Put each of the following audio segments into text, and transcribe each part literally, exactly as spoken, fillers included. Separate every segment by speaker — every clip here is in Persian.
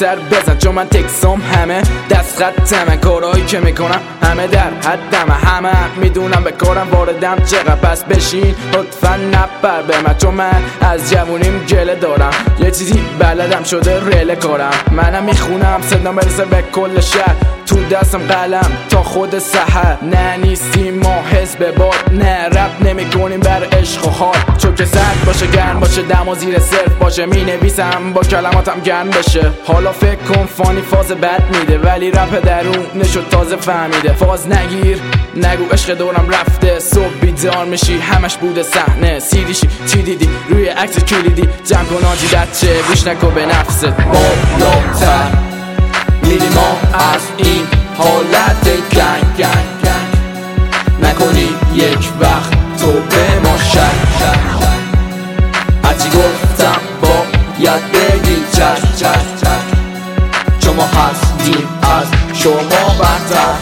Speaker 1: کمتر بزن چون من تکسام همه دست خطمه، کارهایی که میکنم همه در حدمه، همه میدونم به کارم واردم چقدر، پس بشین لطفا نپر به من چون من از جوونیم گله دارم، یه چیزی بلدم شده ریل کارم، منم میخونم صدام برسه به کل شهر، تو دستم قلم تا خود سحر، نه نیستیم ما حزب باد، نه رپ نمی کنیم بر عشق و حال، چون که سرد باشه گرم باشه دم و زیر صرف باشه، می نویسم با کلماتم گرم بشه، حالا فکر کن فانی فاز بد میده ولی رپ درون نشد تازه فهمیده، فاز نگیر نگو عشق دورم رفته، صبح بیدار میشی همش بوده صحنه، سیریشی چی دیدی روی عکس کلیدی، جمع کن آجی بچه بیش نکن به نفست، بالاتر میریم ما از این حالت گنگ گنگ گنگ، نکنی یک وقت تو به ما شک، هرچی گفتم باید بگی چشم چشم چشم، چون ما هستیم از شما برتر،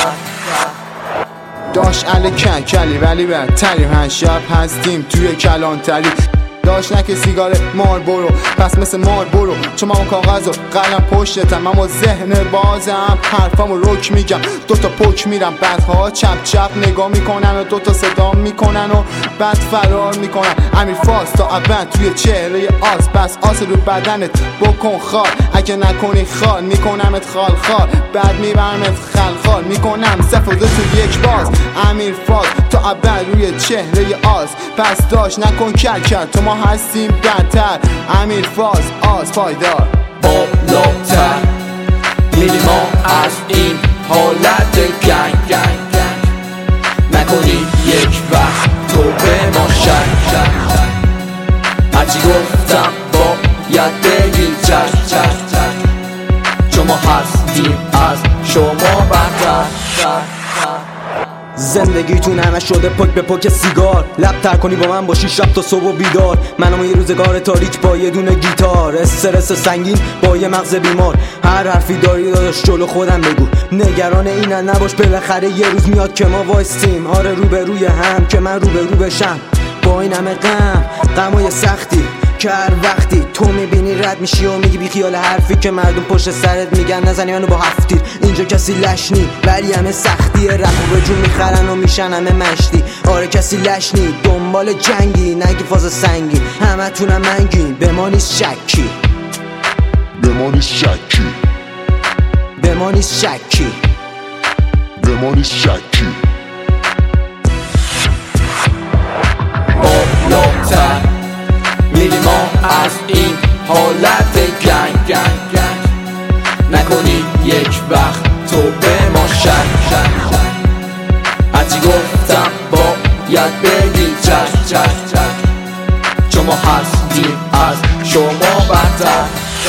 Speaker 2: داشت علی کن کلی ولی بدتریم، هر شب هستیم توی کلانتری، داشت نکه سیگار مار برو پس مثل مار برو، چون من کاغذ و قلم پشتتم، اما ذهن بازم حرفامو رک میگم، دوتا پک میرم بعدها چپ چپ نگاه میکنن و دوتا صدا میکنن و بعد فرار میکنن، امیر فاز تا ابد توی چهره آس، پس آس رو بدنت بکن خال، اگه نکنی خال میکنمت خال خال، بعد میبرمت خل خال میکنم سفاده تو یک باز، امیر فاز تا ابد روی چهره آس، پس داشت نکن کل کل تو ما هستیم بدتر، امیر فاز آز پایدار،
Speaker 1: بالاتر میریم ما از این حالت گنگ گنگ گنگ، نکنی یک وقت تو به ما شک، هرچی گفتم باید بگی چشم چشم چشم، چون ما هستیم از شما برتر،
Speaker 3: زندگیتون همه شده پک به پک سیگار، لب تر کنی با من باشی شب تا صبح و بیدار، منم یه روزگار تاریک با یه دونه گیتار، استرس سنگین با یه مغز بیمار، هر حرفی داری داداش جلو خودم بگو، نگران اینن نباش بالاخره یه روز میاد که ما وایستیم، آره رو به روی هم که من رو به رو بشم، با این همه غم غمای سختی که هر وقتی تو میبینی رد میشی و میگی بی خیال حرفی که مردم پشت سرت میگن نزنی منو با هفتیر، اینجا کسی لشنی ولی همه سختیه، رپ و به جون میخرن و میشن همه مشتی، آره کسی لشنی دنبال جنگی نگی فاز سنگی، همه تونم منگین به ما نیست شکی،
Speaker 4: به ما نیست شکی،
Speaker 3: به ما نیست شکی،
Speaker 4: به ما نیست شکی،
Speaker 1: بالاتر میریم ما از این حالت گنگ گنگ گنگ، نکنی یک وقت تو به ما شک، هرچی گفتم باید بگی چشم چشم چشم، چون ما هستیم از شما برتر،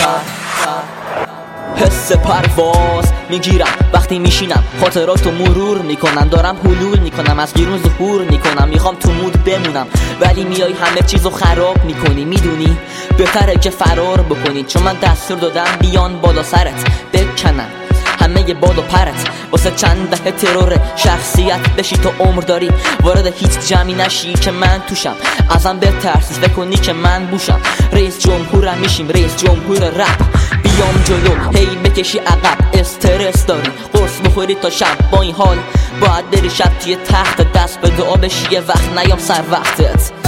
Speaker 5: حس پرواز میگیرم وقتی میشینم، خاطراتو مرور میکنم، دارم حلول میکنم از بیرون ظهور میکنم، میخوام تو مود بمونم ولی میای همه چیزو خراب میکنی، میدونی بهتره که فرار بکنی، چون من دستور دادم بیان بالا سرت بکنن همه ی باد و پرت، واسه چند دهه ترور شخصیت بشی تو عمر داری، وارد هیچ جمعی نشی که من توشم، ازم بترسی بکنی که من بوشم، رئیس جمهورم میشیم رئیس جمهور رپ، بیام جلو هی بکشی عقب، استرس داری قرص بخوری تا شب، با این حال باید بری شب توی تخت دست به دعا بشی، یه وقت نیام سر وقتت.